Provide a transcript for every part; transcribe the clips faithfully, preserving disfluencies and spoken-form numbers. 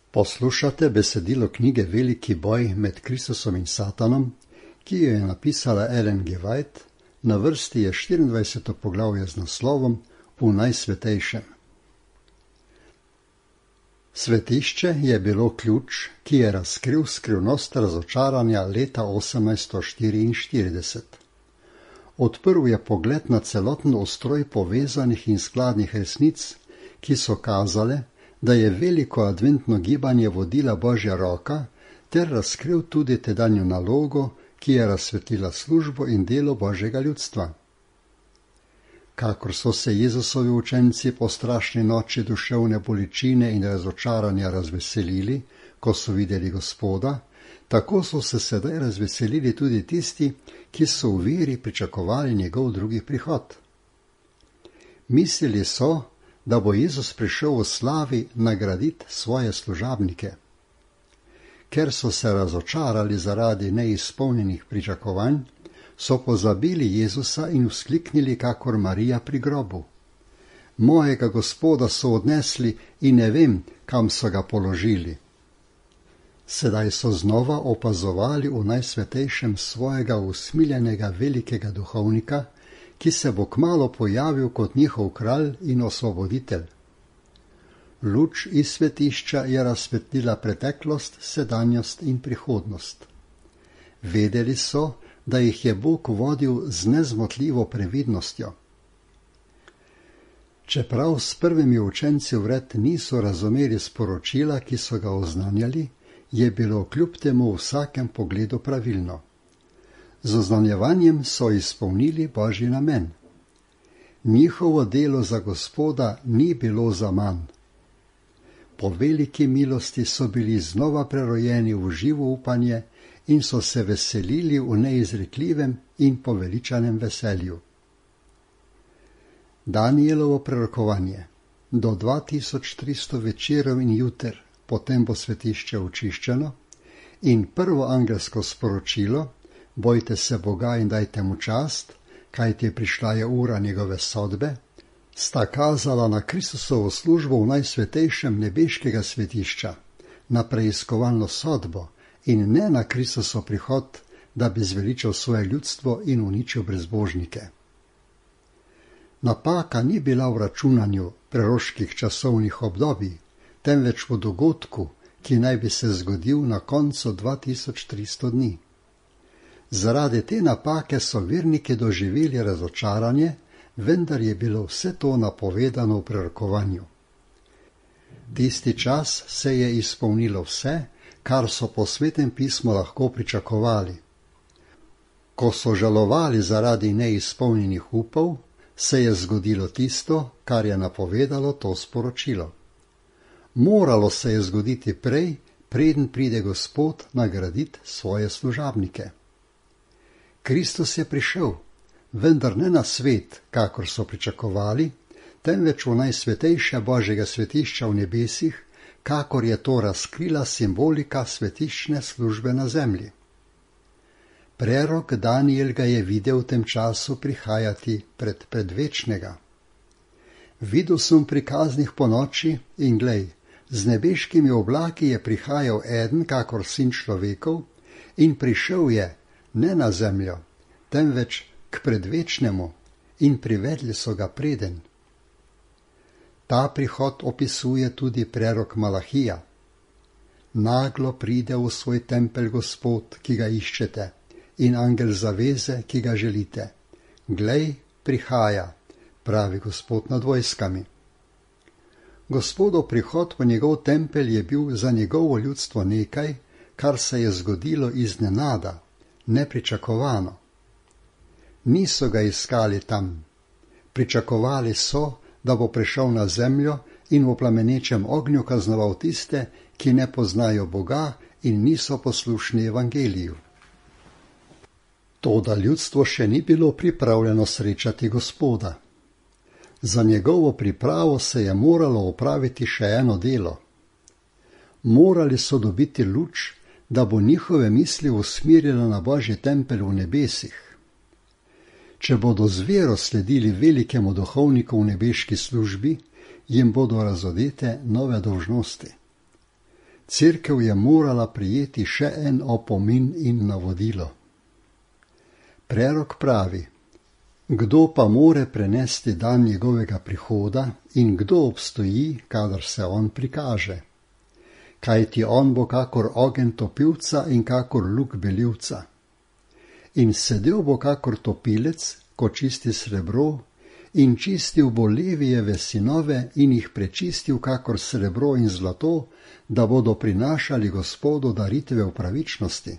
Poslušate besedilo knjige Veliki boj med Kristusom in Satanom, ki jo je napisala Ellen G. White, na vrsti je štiriindvajseto poglavje z naslovom V najsvetejšem. Svetišče je bilo ključ, ki je razkril skrivnost razočaranja leta osemnajststo štiriinštirideset. Odprl je pogled na celoten ustroj povezanih in skladnih resnic, ki so kazale, da je veliko adventno gibanje vodila Božja roka, ter razkril tudi tedanjo nalogo, ki je razsvetlila službo in delo Božjega ljudstva. Kakor so se Jezusovi učenci po strašni noči duševne bolečine in razočaranja razveselili, ko so videli Gospoda, tako so se sedaj razveselili tudi tisti, ki so v veri pričakovali njegov drugi prihod. Mislili so, da bo Jezus prišel v slavi nagraditi svoje služabnike. Ker so se razočarali zaradi neizpolnjenih pričakovanj, so pozabili Jezusa in vzkliknili kakor Marija pri grobu. Mojega Gospoda so odnesli in ne vem, kam so ga položili. Sedaj so znova opazovali v najsvetejšem svojega usmiljenega velikega duhovnika, ki se bo kmalu pojavil kot njihov kralj in osvoboditelj. Luč iz svetišča je razsvetlila preteklost, sedanjost in prihodnost. Vedeli so, da jih je Bog vodil z nezmotljivo previdnostjo. Čeprav s prvimi učenci vred niso razumeli sporočila, ki so ga oznanjali, je bilo kljub temu v vsakem pogledu pravilno. Z oznanjevanjem so izpolnili Božji namen. Njihovo delo za Gospoda ni bilo zaman. Po veliki milosti so bili znova prerojeni v živo upanje in so se veselili v neizrekljivem in poveličanem veselju. Danielovo prerokovanje. Do dva tisoč tristo večerov in juter, potem bo svetišče očiščeno, in prvo angelsko sporočilo, bojte se Boga in dajte mu čast, kajti prišla je ura njegove sodbe, sta kazala na Kristusovo službo v najsvetejšem nebeškega svetišča, na preiskovalno sodbo in ne na Kristusov prihod, da bi zveličal svoje ljudstvo in uničil brezbožnike. Napaka ni bila v računanju preroških časovnih obdobij, temveč v dogodku, ki naj bi se zgodil na koncu dva tisoč tristo dni. Zaradi te napake so verniki doživeli razočaranje, vendar je bilo vse to napovedano v prerokovanju. Tisti čas se je izpolnilo vse, kar so po Svetem pismu lahko pričakovali. Ko so žalovali zaradi neizpolnjenih upov, se je zgodilo tisto, kar je napovedalo to sporočilo. Moralo se je zgoditi prej, preden pride Gospod nagraditi svoje služabnike. Kristus je prišel, vendar ne na svet, kakor so pričakovali, temveč v najsvetejše Božjega svetišča v nebesih, kakor je to razkrila simbolika svetiščne službe na zemlji. Prerok Daniel ga je videl v tem času prihajati pred predvečnega. Videl sem prikaznih ponoči in glej, z nebeškimi oblaki je prihajal eden, kakor sin človekov, in prišel je, ne na zemljo, temveč k predvečnemu, in privedli so ga preden. Ta prihod opisuje tudi prerok Malahija. Naglo pride v svoj tempelj Gospod, ki ga iščete, in angel zaveze, ki ga želite. Glej, prihaja, pravi Gospod nad vojskami. Gospodov prihod v njegov tempelj je bil za njegovo ljudstvo nekaj, kar se je zgodilo iznenada, nepričakovano. Niso ga iskali tam. Pričakovali so, da bo prišel na zemljo in v plamenečem ognju kaznoval tiste, ki ne poznajo Boga in niso poslušni evangeliju. Toda ljudstvo še ni bilo pripravljeno srečati Gospoda. Za njegovo pripravo se je moralo opraviti še eno delo. Morali so dobiti luč, da bo njihove misli usmerjena na Božji tempelj v nebesih. Če bodo z vero sledili velikemu duhovniku v nebeški službi, jim bodo razodete nove dolžnosti. Cerkev je morala prijeti še en opomin in navodilo. Prerok pravi: kdo pa more prenesti dan njegovega prihoda in kdo obstoji, kadar se on prikaže? Kajti on bo kakor ogenj topilca in kakor luk belivca. In sedel bo kakor topilec, ko čisti srebro, in čistil bo Levijeve sinove in jih prečistil kakor srebro in zlato, da bodo prinašali Gospodu daritve v pravičnosti.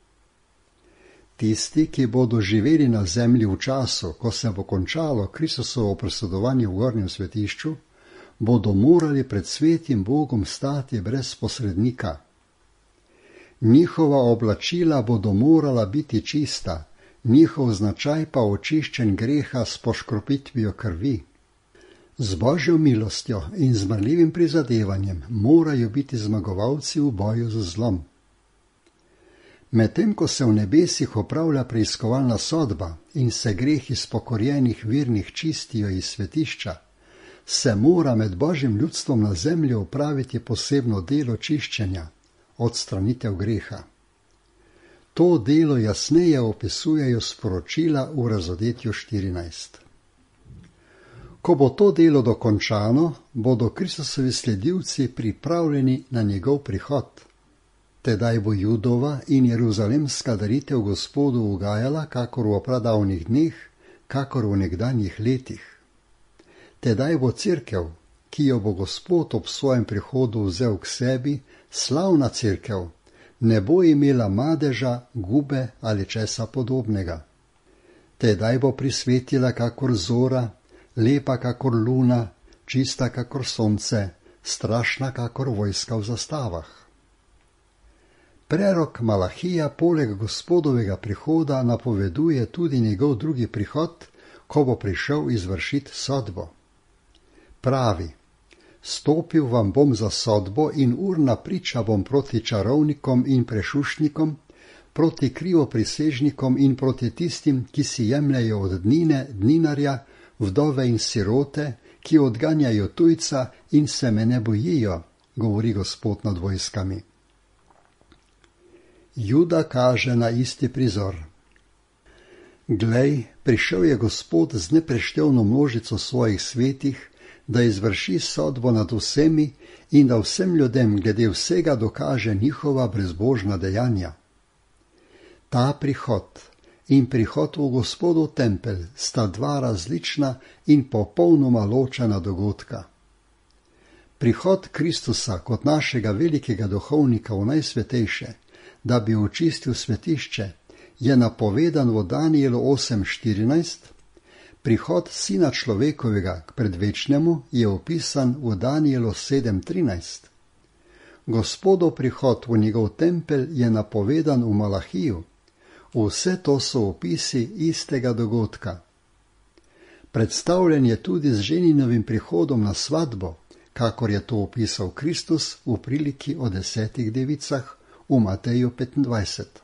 Tisti, ki bodo živeli na zemlji v času, ko se bo končalo Kristusovo presedovanje v gornjem svetišču, bodo morali pred svetim Bogom stati brez posrednika. Njihova oblačila bodo morala biti čista, njihov značaj pa očiščen greha s poškropitvijo krvi. Z Božjo milostjo in zmrljivim prizadevanjem morajo biti zmagovalci v boju z zlom. Medtem ko se v nebesih opravlja preiskovalna sodba in se grehi spokorjenih virnih čistijo iz svetišča, se mora med Božjim ljudstvom na zemlji opraviti posebno delo čiščenja, odstranitev greha. To delo jasneje opisujejo sporočila v Razodetju štirinajst. Ko bo to delo dokončano, bodo Kristusovi sledilci pripravljeni na njegov prihod. Tedaj bo Judova in jeruzalemska daritev Gospodu ugajala, kakor v pradavnih dneh, kakor v nekdanjih letih. Tedaj bo cerkev, ki jo bo Gospod ob svojem prihodu vzel k sebi, slavna cerkev, ne bo imela madeža, gube ali česa podobnega. Tedaj bo prisvetila kakor zora, lepa kakor luna, čista kakor sonce, strašna kakor vojska v zastavah. Prerok Malahija poleg Gospodovega prihoda napoveduje tudi njegov drugi prihod, ko bo prišel izvršiti sodbo. Pravi: stopil vam bom za sodbo in urna priča bom proti čarovnikom in prešušnikom, proti krivoprisežnikom in proti tistim, ki si jemljajo od dnine dninarja, vdove in sirote, ki odganjajo tujca in se me ne bojijo, govori Gospod nad vojskami. Juda kaže na isti prizor. Glej, prišel je Gospod z nepreštevno množico svojih svetih, da izvrši sodbo nad vsemi in da vsem ljudem glede vsega dokaže njihova brezbožna dejanja. Ta prihod in prihod v Gospodov tempelj sta dva različna in popolnoma ločena dogodka. Prihod Kristusa kot našega velikega duhovnika v najsvetejše, da bi očistil svetišče, je napovedan v Danielu osem štirinajst, prihod Sina človekovega k predvečnemu je opisan v Danielu sedem trinajst. Gospodov prihod v njegov tempelj je napovedan v Malahiju. Vse to so opisi istega dogodka. Predstavljen je tudi z ženinovim prihodom na svatbo, kakor je to opisal Kristus v priliki o desetih devicah v Mateju petindvajset.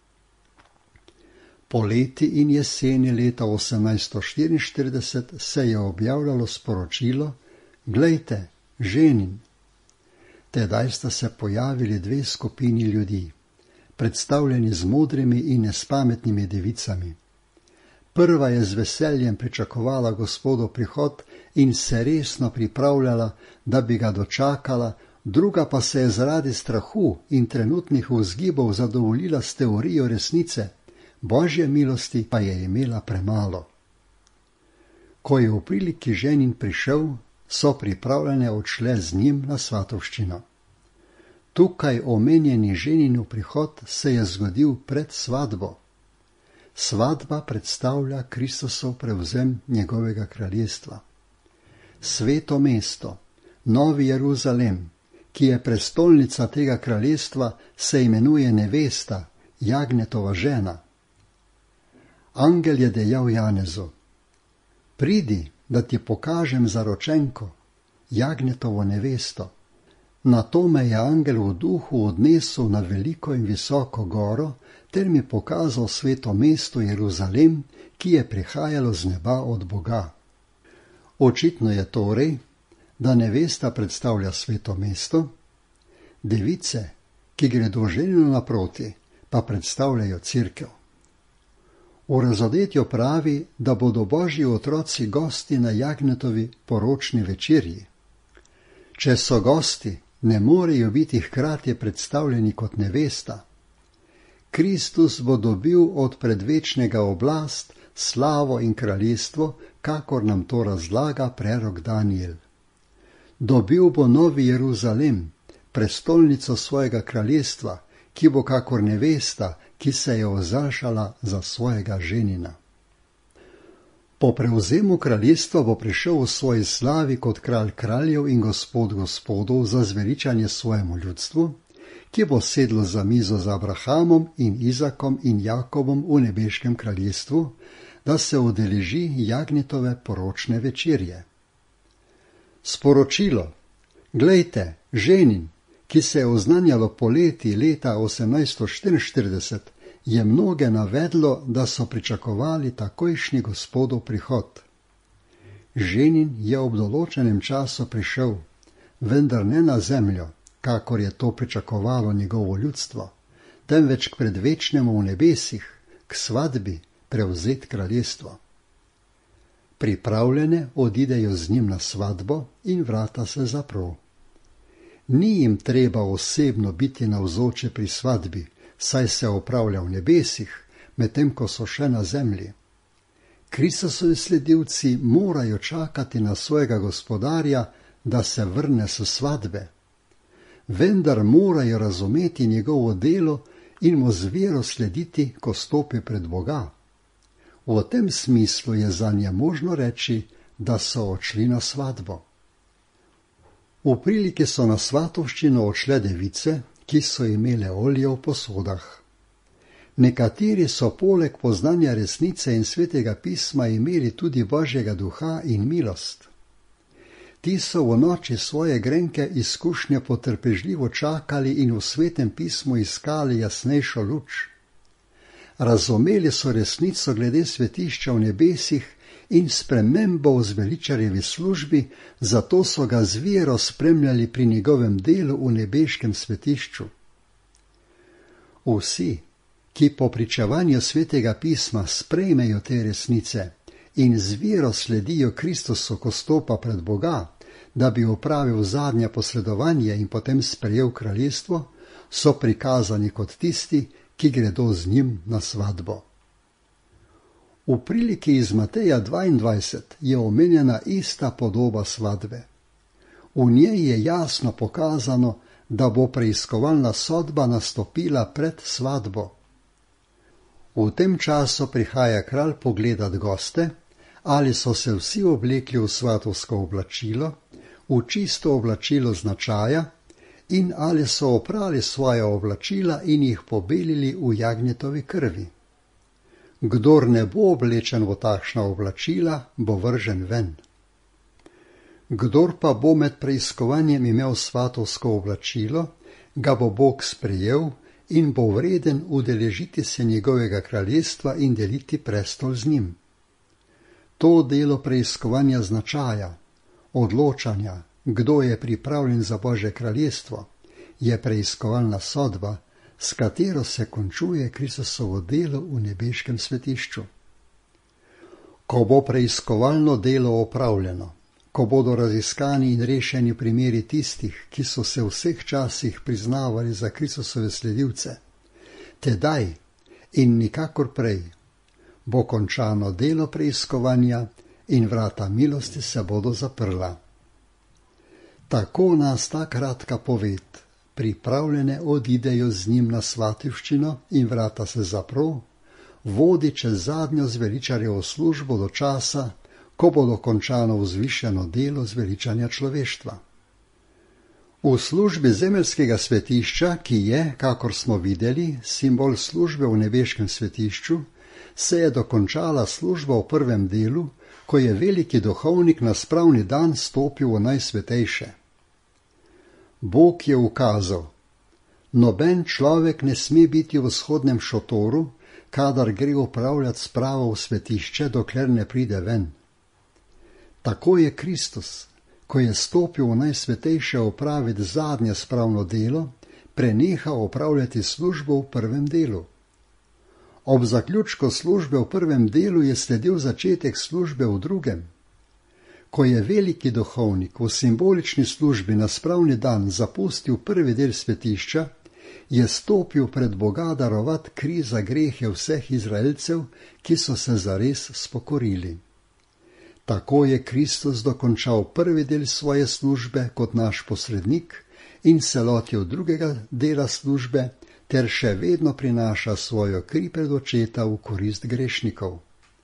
Poleti in jeseni leta osemnajststo štiriinštirideset se je objavljalo sporočilo: glejte, ženin. Tedaj sta se pojavili dve skupini ljudi, predstavljeni z modrimi in nespametnimi devicami. Prva je z veseljem pričakovala Gospodov prihod in se resno pripravljala, da bi ga dočakala, druga pa se je zaradi strahu in trenutnih vzgibov zadovoljila s teorijo resnice, Božje milosti pa je imela premalo. Ko je v priliki ženin prišel, so pripravljene odšle z njim na svatovščino. Tukaj omenjeni ženinu prihod se je zgodil pred svatbo. Svatba predstavlja Kristusov prevzem njegovega kraljestva. Sveto mesto, Novi Jeruzalem, ki je prestolnica tega kraljestva, se imenuje nevesta, Jagnetova žena. Angel je dejal Janezu: pridi, da ti pokažem zaročenko, Jagnetovo nevesto. Nato me je angel v duhu odnesel na veliko in visoko goro, ter mi pokazal sveto mesto Jeruzalem, ki je prihajalo z neba od Boga. Očitno je torej, da nevesta predstavlja sveto mesto, Device, ki gredo ženinu naproti, pa predstavljajo Cerkev. V razodetju pravi, da bodo Božji otroci gosti na Jagnjetovi poročni večerji. Če so gosti, ne morejo biti hkrati predstavljeni kot nevesta. Kristus bo dobil od predvečnega oblast, slavo in kraljestvo, kakor nam to razlaga prerok Danijel. Dobil bo Novi Jeruzalem, prestolnico svojega kraljestva, ki bo kakor nevesta, ki se je ozašala za svojega ženina. Po prevzemu kraljestva bo prišel v svoji slavi kot kralj kraljev in gospod gospodov za zveličanje svojemu ljudstvu, ki bo sedlo za mizo z Abrahamom in Izakom in Jakobom v nebeškem kraljestvu, da se udeleži Jagnjetove poročne večerje. Sporočilo: glejte, ženin, ki se je oznanjalo poleti leta osemnajststo štiriinštirideset, je mnoge navedlo, da so pričakovali takojšnji gospodov prihod. Ženin je ob določenem času prišel, vendar ne na zemljo, kakor je to pričakovalo njegovo ljudstvo, temveč k predvečnemu v nebesih, k svadbi, prevzet kraljestvo. Pripravljene odidejo z njim na svadbo in vrata se zapro. Ni jim treba osebno biti navzoče pri svadbi, saj se opravlja v nebesih, medtem ko so še na zemlji. Kristusovi sledilci morajo čakati na svojega gospodarja, da se vrne s svadbe. Vendar morajo razumeti njegovo delo in mu z vero slediti, ko stopi pred Boga. V tem smislu je zanje možno reči, da so odšli na svadbo. V priliki so na svatovščino odšle device, ki so imele olje v posodah. Nekateri so poleg poznanja resnice in svetega pisma imeli tudi Božjega duha in milost. Ti so v noči svoje grenke izkušnje potrpežljivo čakali in v svetem pismu iskali jasnejšo luč. Razumeli so resnico glede svetišča v nebesih in spremembo v zveličarjevi službi, zato so ga z vero spremljali pri njegovem delu v nebeškem svetišču. Vsi, ki po pričevanju svetega pisma sprejmejo te resnice in z vero sledijo Kristusu, ko stopa pred Boga, da bi opravil zadnje posredovanje in potem sprejel kraljestvo, so prikazani kot tisti, ki gredo z njim na svadbo. V priliki iz Mateja dvaindvajset je omenjena ista podoba svadbe. V njej je jasno pokazano, da bo preiskovalna sodba nastopila pred svadbo. V tem času prihaja kralj pogledat goste, ali so se vsi oblekli v svatovsko oblačilo, v čisto oblačilo značaja, in ali so oprali svoja oblačila in jih pobelili v jagnjetovi krvi. Kdor ne bo oblečen v takšna oblačila, bo vržen ven. Kdor pa bo med preiskovanjem imel svatovsko oblačilo, ga bo Bog sprejel in bo vreden udeležiti se njegovega kraljestva in deliti prestol z njim. To delo preiskovanja značaja, odločanja, kdo je pripravljen za Božje kraljestvo, je preiskovalna sodba, s katero se končuje Kristusovo delo v nebeškem svetišču. Ko bo preiskovalno delo opravljeno, ko bodo raziskani in rešeni primeri tistih, ki so se v vseh časih priznavali za Kristusove sledilce, tedaj in nikakor prej bo končano delo preiskovanja in vrata milosti se bodo zaprla. Tako nas ta kratka poved, pripravljene odidejo z njim na svatovščino in vrata se zapro, vodi čez zadnjo zveličarjevo službo do časa, ko bo dokončano vzvišeno delo zveličanja človeštva. V službi zemeljskega svetišča, ki je, kakor smo videli, simbol službe v nebeškem svetišču, se je dokončala služba v prvem delu, ko je veliki duhovnik na spravni dan stopil v najsvetejše. Bog je ukazal: noben človek ne sme biti v vzhodnem šotoru, kadar gre upravljati spravo v svetišče, dokler ne pride ven. Tako je Kristus, ko je stopil v najsvetejše opraviti zadnje spravno delo, prenehal opravljati službo v prvem delu. Ob zaključku službe v prvem delu je sledil začetek službe v drugem. Ko je veliki duhovnik v simbolični službi na spravni dan zapustil prvi del svetišča, je stopil pred Boga darovat kri za grehe vseh Izraelcev, ki so se zares spokorili. Tako je Kristus dokončal prvi del svoje službe kot naš posrednik in se lotil drugega dela službe, ter še vedno prinaša svojo kri pred očeta v korist grešnikov.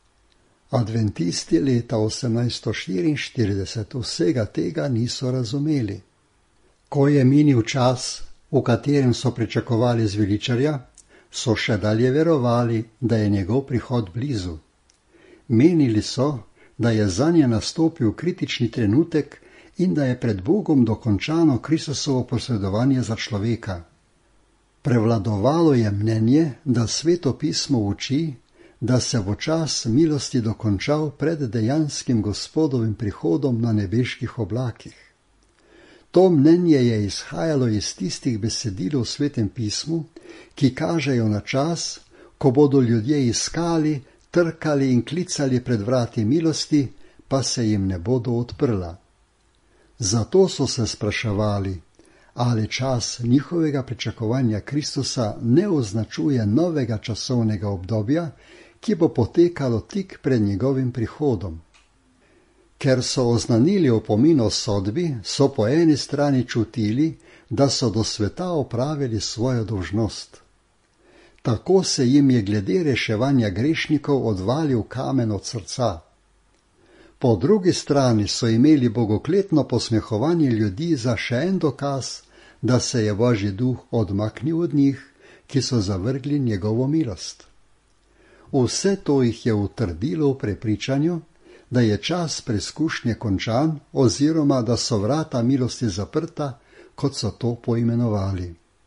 Adventisti leta osemnajststo štiriinštirideset vsega tega niso razumeli. Ko je minil čas, v katerem so pričakovali zveličarja, so še dalje verovali, da je njegov prihod blizu. Menili so, da je zanje nastopil kritični trenutek in da je pred Bogom dokončano Kristusovo posredovanje za človeka. Prevladovalo je mnenje, da Sveto pismo uči, da se bo čas milosti dokončal pred dejanskim Gospodovim prihodom na nebeških oblakih. To mnenje je izhajalo iz tistih besedil v Svetem pismu, ki kažejo na čas, ko bodo ljudje iskali, trkali in klicali pred vrati milosti, pa se jim ne bodo odprla. Zato so se spraševali, ali čas njihovega pričakovanja Kristusa ne označuje novega časovnega obdobja, ki bo potekalo tik pred njegovim prihodom. Ker so oznanili opomin o sodbi, so po eni strani čutili, da so do sveta opravili svojo dolžnost. Tako se jim je glede reševanja grešnikov odvalil kamen od srca. Po drugi strani so imeli bogokletno posmehovanje ljudi za še en dokaz, da se je Božji duh odmaknil od njih, ki so zavrgli njegovo milost. Vse to jih je utrdilo v prepričanju, da je čas preizkušnje končan oziroma da so vrata milosti zaprta, kot so to poimenovali.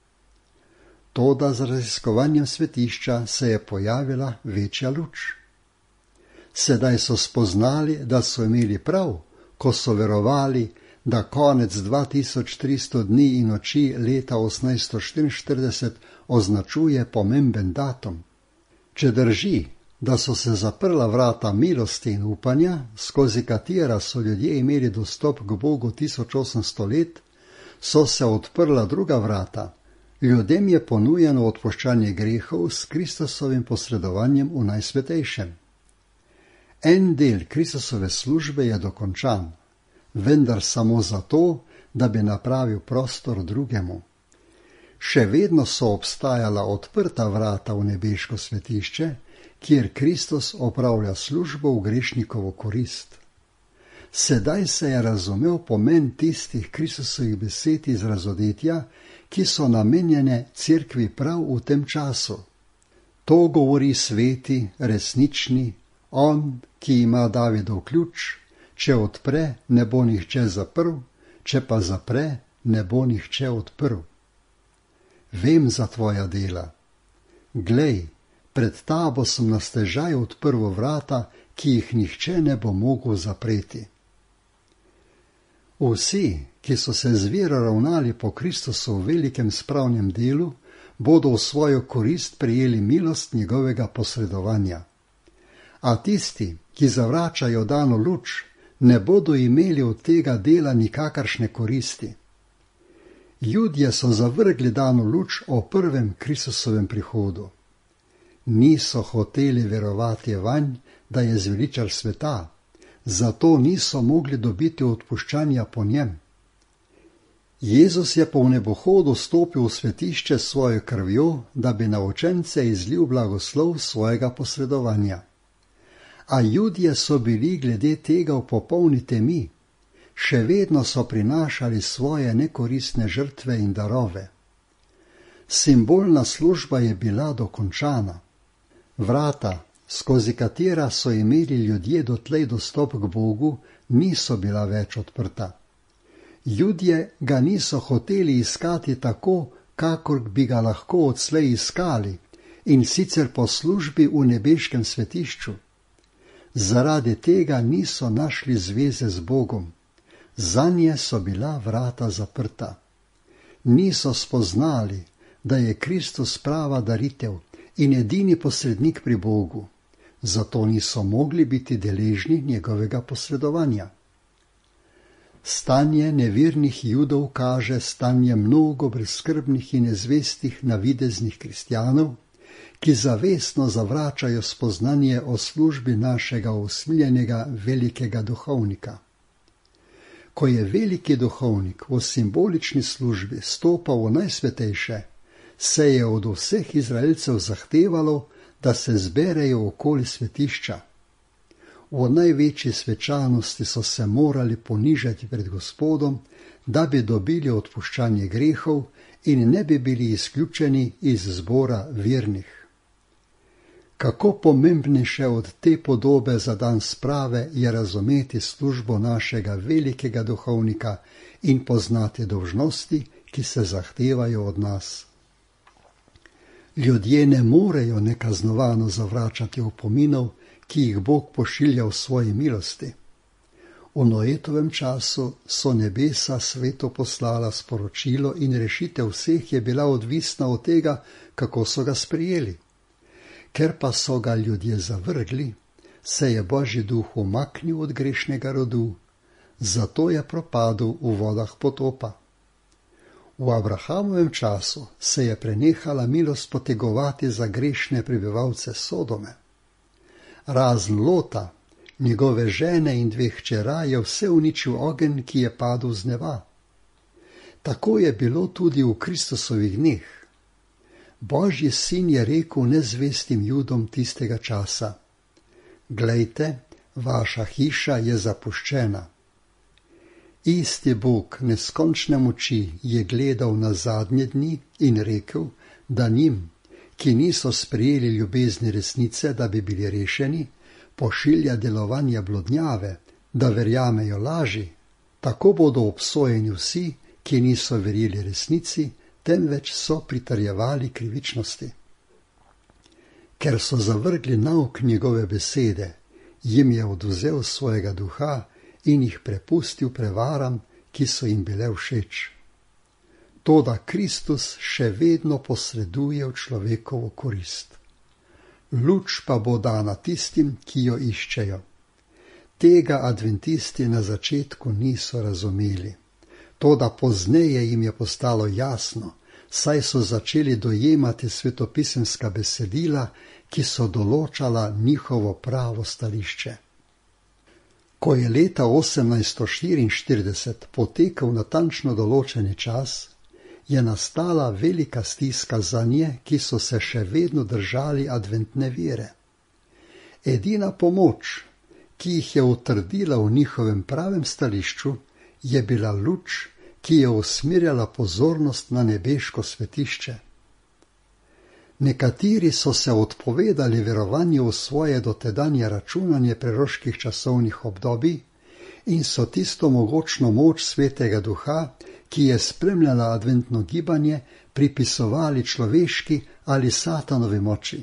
Toda z raziskovanjem svetišča se je pojavila večja luč. Sedaj so spoznali, da so imeli prav, ko so verovali, da konec dva tisoč tristo dni in noči leta osemnajststo štiriinštirideset označuje pomemben datum. Če drži, da so se zaprla vrata milosti in upanja, skozi katera so ljudje imeli dostop k Bogu tisoč osemsto let, so se odprla druga vrata. Ljudem je ponujeno odpuščanje grehov s Kristusovim posredovanjem v najsvetejšem. En del Kristusove službe je dokončan, vendar samo zato, da bi napravil prostor drugemu. Še vedno so obstajala odprta vrata v nebeško svetišče, kjer Kristus opravlja službo v grešnikovo korist. Sedaj se je razumel pomen tistih Kristusovih besed iz razodetja, ki so namenjene cerkvi prav v tem času. To govori sveti, resnični, on, ki ima Davidov ključ, če odpre, ne bo nihče zaprl, če pa zapre, ne bo nihče odprl. Vem za tvoja dela. Glej, pred tabo sem na stežaj odprl vrata, ki jih nihče ne bo mogel zapreti. Vsi, ki so se z vero ravnali po Kristusu v velikem spravnem delu, bodo v svojo korist prijeli milost njegovega posredovanja. A tisti, ki zavračajo dano luč, ne bodo imeli od tega dela nikakršne koristi. Judje so zavrgli dano luč o prvem Kristusovem prihodu. Niso hoteli verovati vanj, da je zveličar sveta, zato niso mogli dobiti odpuščanja po njem. Jezus je po vnebohodu stopil v svetišče s svojo krvjo, da bi na učence izlil blagoslov svojega posredovanja. A Judje so bili glede tega v popolni temi, še vedno so prinašali svoje nekoristne žrtve in darove. Simbolna služba je bila dokončana. Vrata, skozi katera so imeli ljudje dotlej dostop k Bogu, niso bila več odprta. Judje ga niso hoteli iskati tako, kakor bi ga lahko odslej iskali, in sicer po službi v nebeškem svetišču. Zaradi tega niso našli zveze z Bogom. Zanje so bila vrata zaprta. Niso spoznali, da je Kristus prava daritev in edini posrednik pri Bogu, zato niso mogli biti deležni njegovega posredovanja. Stanje nevernih Judov kaže stanje mnogo brezskrbnih in nezvestih navideznih kristjanov, ki zavestno zavračajo spoznanje o službi našega usmiljenega velikega duhovnika. Ko je veliki duhovnik v simbolični službi stopal v najsvetejše, se je od vseh Izraelcev zahtevalo, da se zberejo okoli svetišča. V največji svečanosti so se morali ponižati pred Gospodom, da bi dobili odpuščanje grehov in ne bi bili izključeni iz zbora vernih. Kako pomembnejše od te podobe za dan sprave je razumeti službo našega velikega duhovnika in poznati dolžnosti, ki se zahtevajo od nas. Ljudje ne morejo nekaznovano zavračati opominov, ki jih Bog pošilja v svoji milosti. V Noetovem času so nebesa svetu poslala sporočilo in rešitev vseh je bila odvisna od tega, kako so ga sprejeli. Ker pa so ga ljudje zavrgli, se je Božji duh umaknil od grešnega rodu, zato je propadel v vodah potopa. V Abrahamovem času se je prenehala milost potegovati za grešne prebivalce Sodome. Razen Lota, njegove žene in dveh hčera je vse uničil ogenj, ki je padel z neba. Tako je bilo tudi v Kristusovih dneh. Božji sin je rekel nezvestim Judom tistega časa: Glejte, vaša hiša je zapuščena. Isti Bog neskončne moči je gledal na zadnje dni in rekel, da njim, ki niso sprejeli ljubezni resnice, da bi bili rešeni, pošilja delovanja blodnjave, da verjamejo laži. Tako bodo obsojeni vsi, ki niso verjeli resnici, temveč so pritrjevali krivičnosti. Ker so zavrgli nauk njegove besede, jim je odvzel svojega duha in jih prepustil prevaram, ki so jim bile všeč. Toda Kristus še vedno posreduje v človekovo korist. Luč pa bo dana tistim, ki jo iščejo. Tega adventisti na začetku niso razumeli. Toda pozneje jim je postalo jasno, saj so začeli dojemati svetopisemska besedila, ki so določala njihovo pravo stališče. Ko je leta osemnajststo štiriinštirideset potekal natančno določeni čas, je nastala velika stiska zanje, ki so se še vedno držali adventne vere. Edina pomoč, ki jih je utrdila v njihovem pravem stališču, je bila luč, ki je usmerjala pozornost na nebeško svetišče. Nekateri so se odpovedali verovanju v svoje dotedanje računanje preroških časovnih obdobij in so tisto mogočno moč svetega duha, ki je spremljala adventno gibanje, pripisovali človeški ali satanovi moči.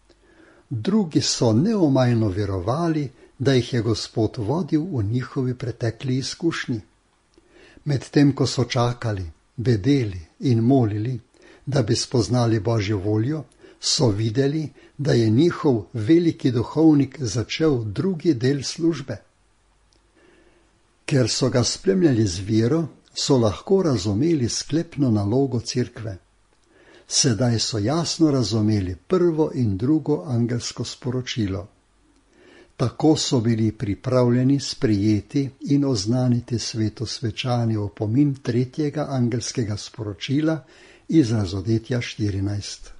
Drugi so neomajno verovali, da jih je Gospod vodil v njihovi pretekli izkušnji. Medtem ko so čakali, bedeli in molili, da bi spoznali Božjo voljo, so videli, da je njihov veliki duhovnik začel drugi del službe. Ker so ga spremljali z vero, so lahko razumeli sklepno nalogo cerkve. Sedaj so jasno razumeli prvo in drugo angelsko sporočilo. Tako so bili pripravljeni sprejeti in oznaniti svetu svečani opomin tretjega angelskega sporočila iz Razodetja štirinajst.